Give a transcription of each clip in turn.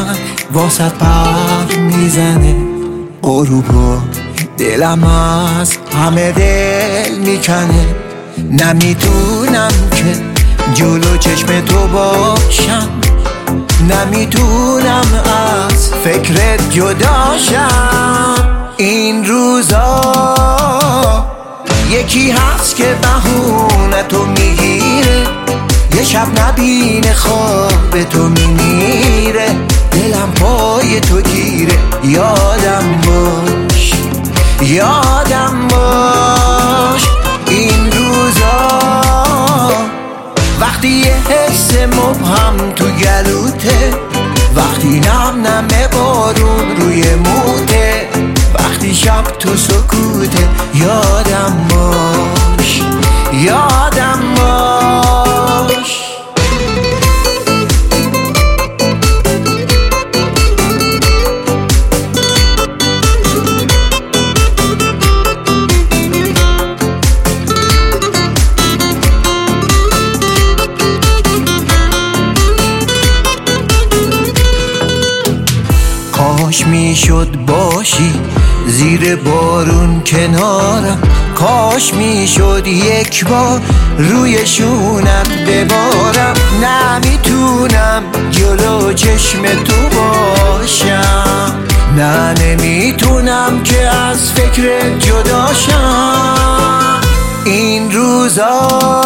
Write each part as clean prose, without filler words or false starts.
من واسط پر میزنه غروبو، دلم از همه دل میکنه. نمیتونم که جلو چشم تو باشم، نمیتونم از فکرت جداشم. این روزا یکی هست که بهونه تو میگیره، یه شب نبینه خواب تو میمیره. دلم پای تو گیره، یادم باش یادم باش. این روزا وقتی یه حس مبهم تو گلوته، وقتی نم نم بارون روی موته، وقتی شب تو سکوته. یادم باش یادم باش. کاش میشد باشی زیر بارون کنارم، کاش میشد یک بار روی شونت ببارم. نمیتونم جلو چشم تو باشم، نه نمیتونم که از فکر جداشم. این روزا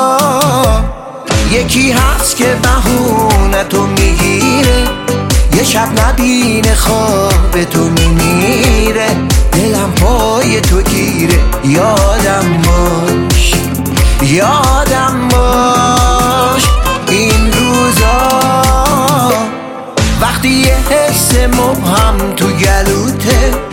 یکی هست که بهونه تو میگیره، یه شب نبینه خواب تو میمیره. دلم پای تو گیره، یادم باش یادم باش. این روزا وقتی یه حس مبهم تو گلوته،